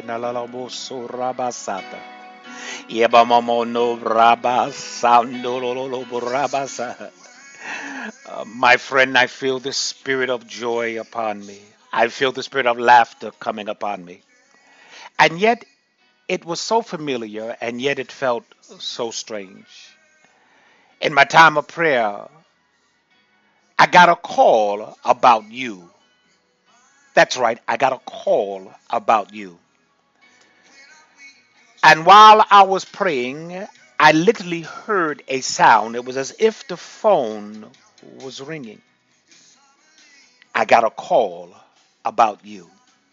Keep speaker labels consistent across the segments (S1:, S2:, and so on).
S1: nalalaboso rabasata. Yebamomono rabasandololobo rabasa. My friend, I feel the spirit of joy upon me. I feel the spirit of laughter coming upon me. And yet it was so familiar, and yet it felt so strange. In my time of prayer, I got a call about you. That's right, I got a call about you. And while I was praying, I literally heard a sound. It was as if the phone was ringing. I got a call about you.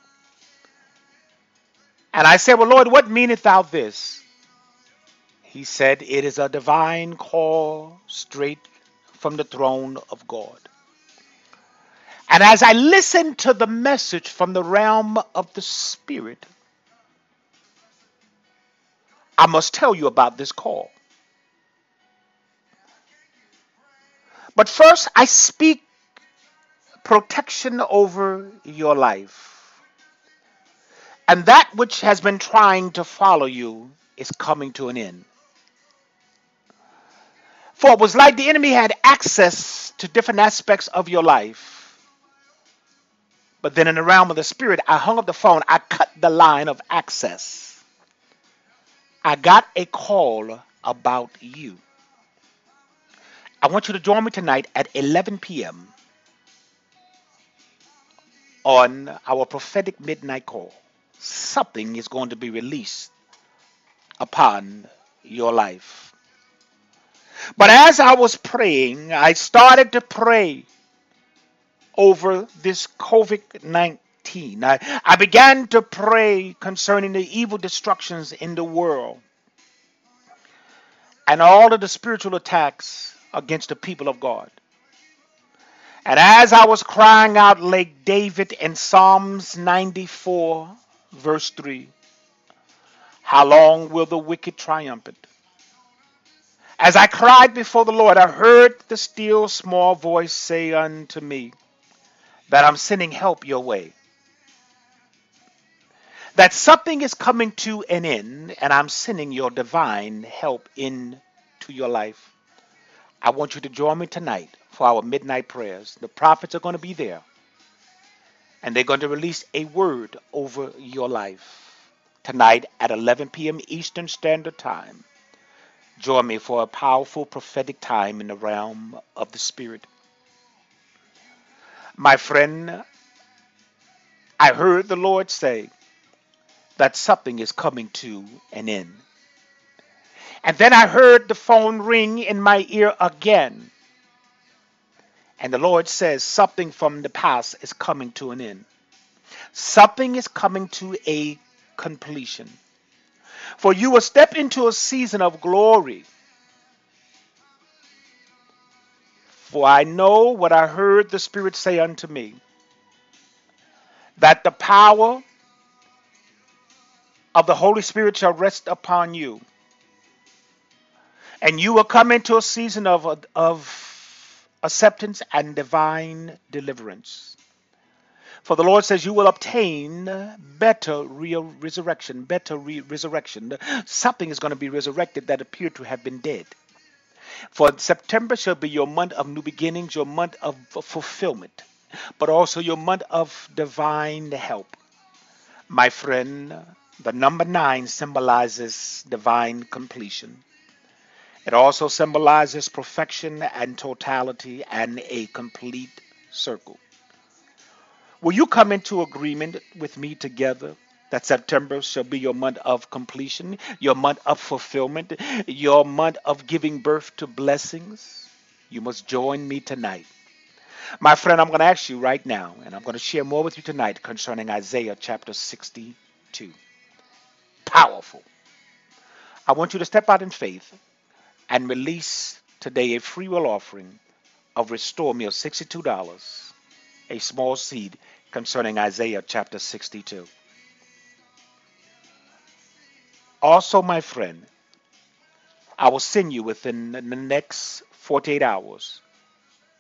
S1: And I said, well, Lord, what meaneth thou this? He said, it is a divine call straight from the throne of God. And as I listened to the message from the realm of the Spirit, I must tell you about this call. But first, I speak protection over your life. And that which has been trying to follow you is coming to an end. For it was like the enemy had access to different aspects of your life. But then in the realm of the Spirit, I hung up the phone. I cut the line of access. I got a call about you. I want you to join me tonight at 11 p.m. on our prophetic midnight call. Something is going to be released upon your life. But as I was praying, I started to pray over this COVID-19. I began to pray concerning the evil destructions in the world and all of the spiritual attacks against the people of God. And as I was crying out like David in Psalms 94, verse 3, how long will the wicked triumph? As I cried before the Lord, I heard the still small voice say unto me that I'm sending help your way. That something is coming to an end, and I'm sending your divine help into your life. I want you to join me tonight for our midnight prayers. The prophets are going to be there, and they're going to release a word over your life tonight at 11 p.m. Eastern Standard Time. Join me for a powerful prophetic time in the realm of the Spirit. My friend, I heard the Lord say that something is coming to an end. And then I heard the phone ring in my ear again. And the Lord says something from the past is coming to an end. Something is coming to a completion. For you will step into a season of glory. For I know what I heard the Spirit say unto me, that the power of the Holy Spirit shall rest upon you. And you will come into a season of acceptance and divine deliverance. For the Lord says you will obtain better resurrection. Something is going to be resurrected that appeared to have been dead. For September shall be your month of new beginnings, your month of fulfillment, but also your month of divine help. My friend, the number 9 symbolizes divine completion. It also symbolizes perfection and totality and a complete circle. Will you come into agreement with me together that September shall be your month of completion, your month of fulfillment, your month of giving birth to blessings? You must join me tonight. My friend, I'm going to ask you right now, and I'm going to share more with you tonight concerning Isaiah chapter 62. Powerful. I want you to step out in faith and release today a free will offering of Restore Me of $62, a small seed concerning Isaiah chapter 62. Also, my friend, I will send you within the next 48 hours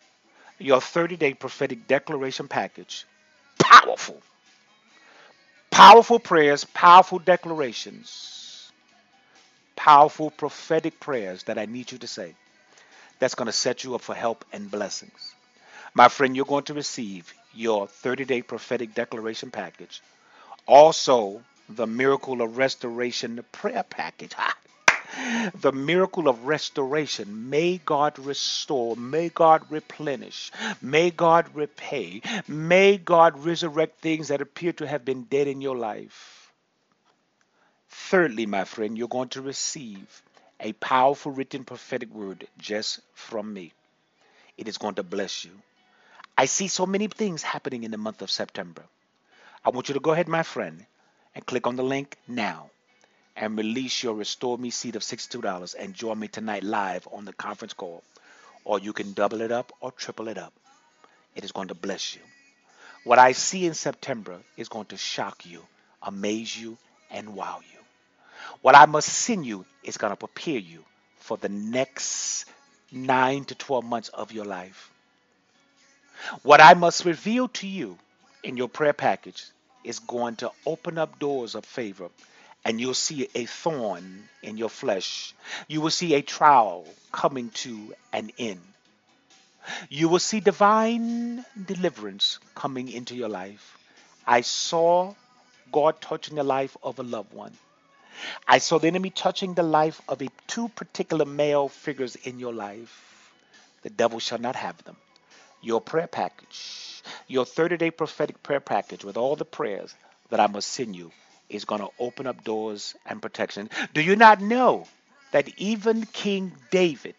S1: your 30-day prophetic declaration package. Powerful. Powerful prayers, powerful declarations, powerful prophetic prayers that I need you to say. That's going to set you up for help and blessings. My friend, you're going to receive your 30-day prophetic declaration package. Also, the miracle of restoration prayer package. The miracle of restoration. May God restore. May God replenish. May God repay. May God resurrect things that appear to have been dead in your life. Thirdly, my friend, you're going to receive a powerful written prophetic word just from me. It is going to bless you. I see so many things happening in the month of September. I want you to go ahead, my friend, and click on the link now and release your Restore Me seed of $62 and join me tonight live on the conference call. Or you can double it up or triple it up. It is going to bless you. What I see in September is going to shock you, amaze you, and wow you. What I must send you is going to prepare you for the next 9 to 12 months of your life. What I must reveal to you in your prayer package is going to open up doors of favor, and you'll see a thorn in your flesh. You will see a trial coming to an end. You will see divine deliverance coming into your life. I saw God touching the life of a loved one. I saw the enemy touching the life of two particular male figures in your life. The devil shall not have them. Your prayer package, your 30-day prophetic prayer package with all the prayers that I must send you is going to open up doors and protection. Do you not know that even King David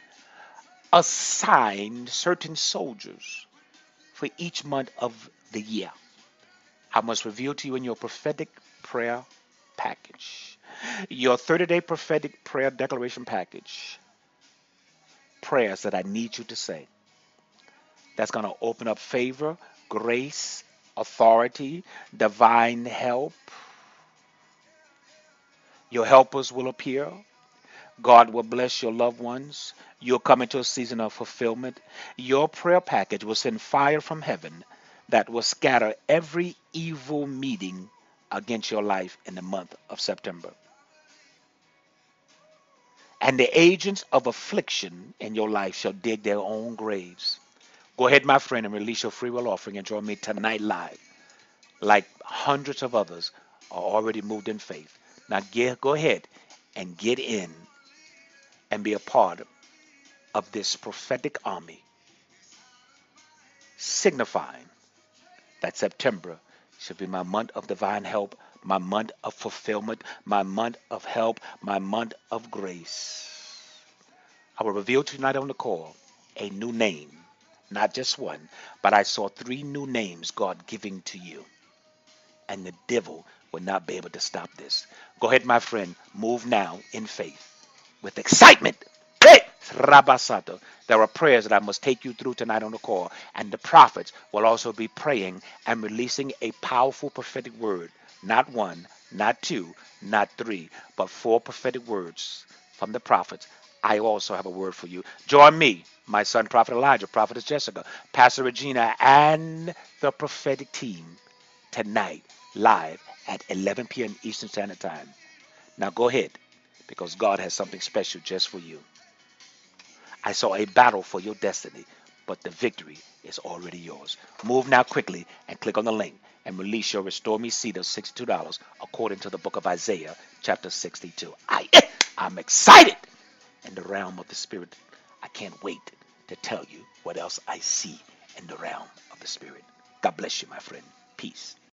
S1: assigned certain soldiers for each month of the year? I must reveal to you in your prophetic prayer package, your 30-day prophetic prayer declaration package, prayers that I need you to say. That's going to open up favor, grace, authority, divine help. Your helpers will appear. God will bless your loved ones. You'll come into a season of fulfillment. Your prayer package will send fire from heaven that will scatter every evil meeting against your life in the month of September. And the agents of affliction in your life shall dig their own graves. Go ahead, my friend, and release your free will offering and join me tonight live. Like hundreds of others are already moved in faith. Now go ahead and get in and be a part of this prophetic army, signifying that September should be my month of divine help, my month of fulfillment, my month of help, my month of grace. I will reveal tonight on the call a new name, not just one, but I saw 3 new names God giving to you. And the devil will not be able to stop this. Go ahead, my friend. Move now in faith with excitement. Hey, Rabasato. There are prayers that I must take you through tonight on the call, and the prophets will also be praying and releasing a powerful prophetic word. Not 1, not 2, not 3, but 4 prophetic words from the prophets. I also have a word for you. Join me, my son, Prophet Elijah, Prophetess Jessica, Pastor Regina, and the prophetic team tonight live at 11 p.m. Eastern Standard Time. Now go ahead, because God has something special just for you. I saw a battle for your destiny, but the victory is already yours. Move now quickly and click on the link and release your Restore Me seed of $62 according to the book of Isaiah, chapter 62. I'm excited in the realm of the Spirit. I can't wait to tell you what else I see in the realm of the Spirit. God bless you, my friend. Peace.